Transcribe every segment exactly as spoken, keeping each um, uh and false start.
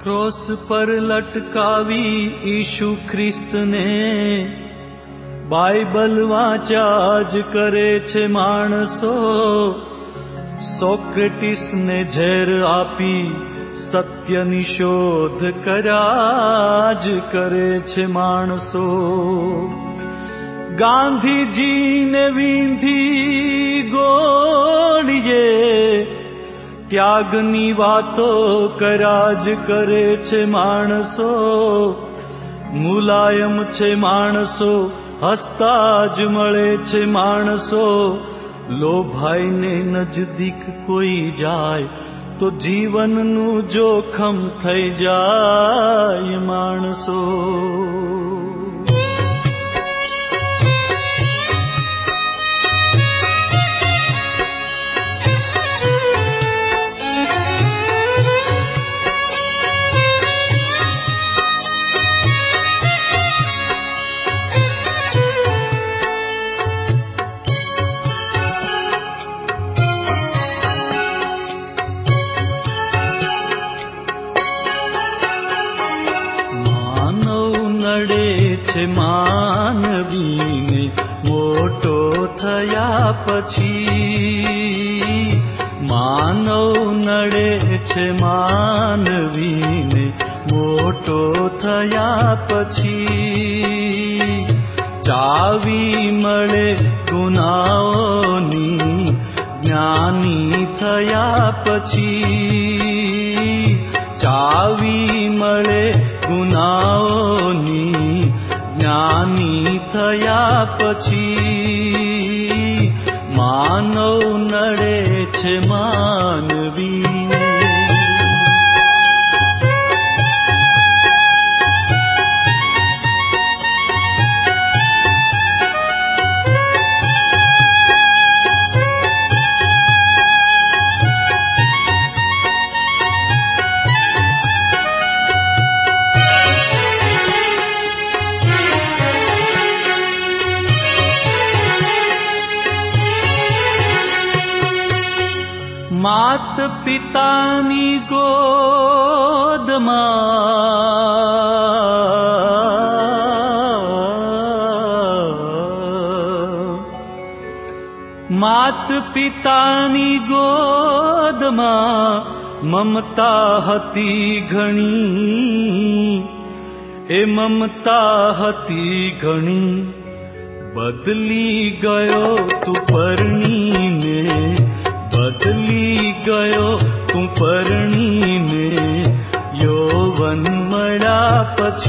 Cross પર લટકાવી ઈશુ ખ્રિસ્તને Bible વાંચ્યા જ કરે છે માણસો. સોક્રેટિસને ઝેર આપી સત્યની શોધ કર્યા જ કરે છે માણસો. ગાંધીજીને વીંધી ગોળીએ ત્યાગની વાતો કર્યા જ કરે છે માણસો. મુલાયમ છે માણસો, હસતા જ મળે છે માણસો. લોભાઈને નજદીક કોઈ જાય તો જીવનનું જોખમ થઈ જાય માણસો. માનવીને મોટો થયા પછી, માનવ નડે છે માનવીને મોટો થયા પછી. ચાવી મળે ગુનાઓની જ્ઞાની થયા પછી. ચાવી મળે ગુનાઓની જ્ઞાની થયા પછી. માનવ નડે છે માનવીને. માત પિતાની ગોદમાં, માત પિતાની ગોદમાં મમતા હતી ઘણી. એ મમતા હતી ઘણી, બદલી ગયો તું પરણીને. બદલી ગયો તું પરણીને. યૌવન મળ્યા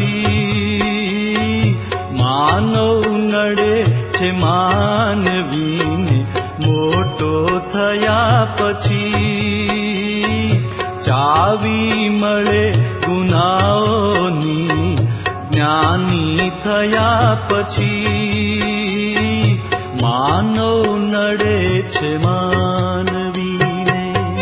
પછી. માનવ નડે છે માનવીને મોટો થયા પછી. ચાવી મળે ગુનાઓની જ્ઞાની થયા પછી. માનવ નડે છે માનવીને.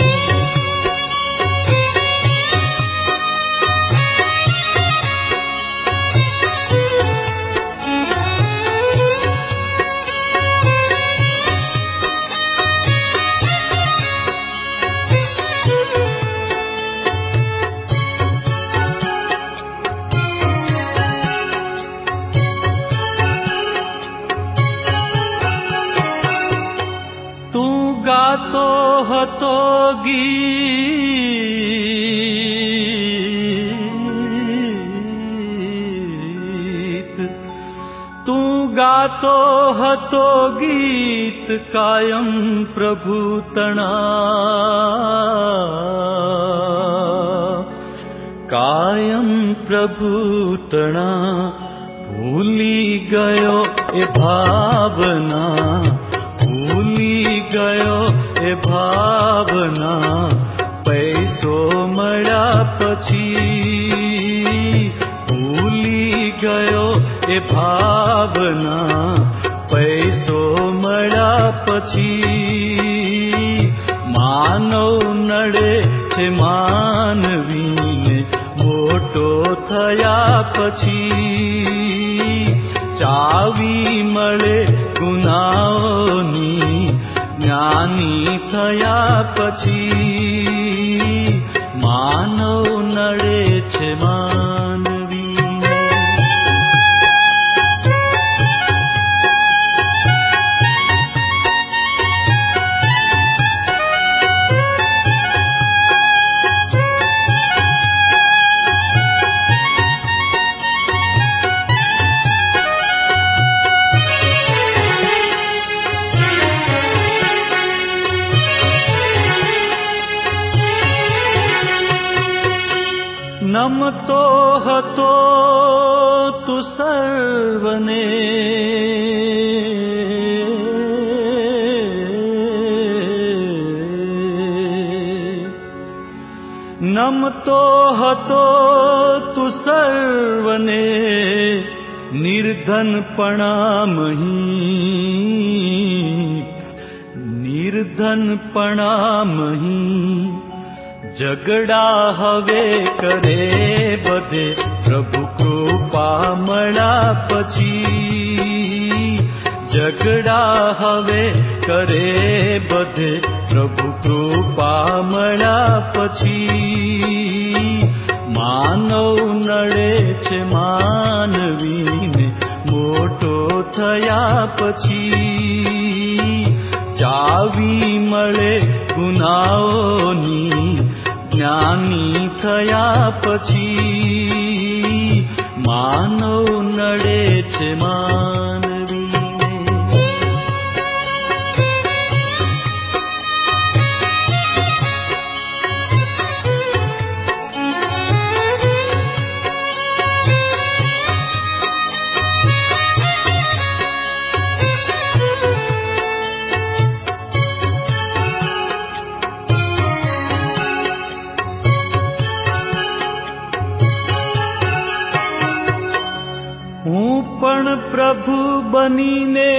ગાતો હતો ગીત, તું ગાતો હતો ગીત કાયમ પ્રભુ તણા. કાયમ પ્રભુ તણા. ભૂલી ગયો એ ભાવના, ભૂલી ગયો એ ભાવના. પૈસો મળ્યા પછી. ભૂલી ગયો એ ભાવના. પૈસો મળ્યા પછી. માનવ નડે છે માનવીને મોટો થયા પછી. ચાવી મળે ગુનાઓની જ્ઞાની થયા પછી. માનવ નડે નમતો હતો તું સર્વને, નમતો હતો તું સર્વને, નિર્ધનપણામહી, નિર્ધનપણામહી. ઝઘડા હવે કરે બધે પ્રભુ કૃપા મળ્યા પછી, ઝઘડા હવે કરે બધે પ્રભુ કૃપા મળ્યા પછી. માનવ નડે છે માનવીને મોટો થયા પછી, ચાવી મળે ગુનાઓની જ્ઞાની થયા પછી. માનવ નડે છે માનવીને. પણ પ્રભુ બનીને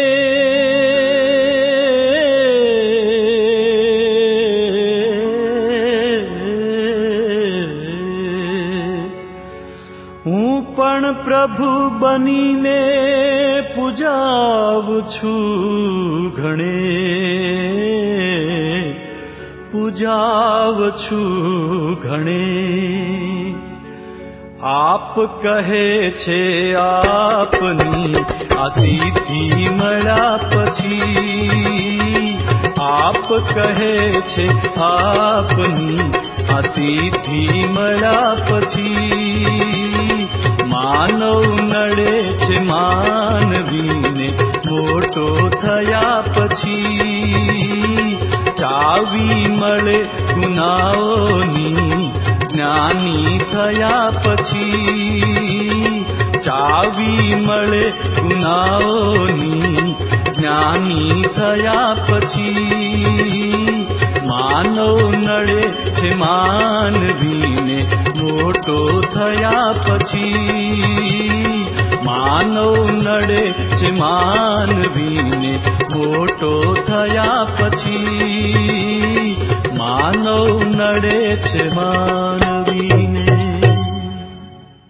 હું પણ પ્રભુ બનીને પૂજાવું છું ઘણે, પૂજાવું છું ઘણે. આપ કહે છે આપની આ સિદ્ધિ મળ્યા પછી, આપ કહે છે આપની આ સિદ્ધિ મળ્યા પછી. માનવ નડે છે માનવીને મોટો થયા પછી, ચાવી મળે ગુનાઓની જ્ઞાની થયા પછી. ચાવી મળે ગુનાઓની જ્ઞાની થયા પછી. માનવ નડે છે માનવીને મોટો થયા પછી, માનવ નડે છે માનવીને મોટો થયા પછી. માનવ નડે છે માનવીને.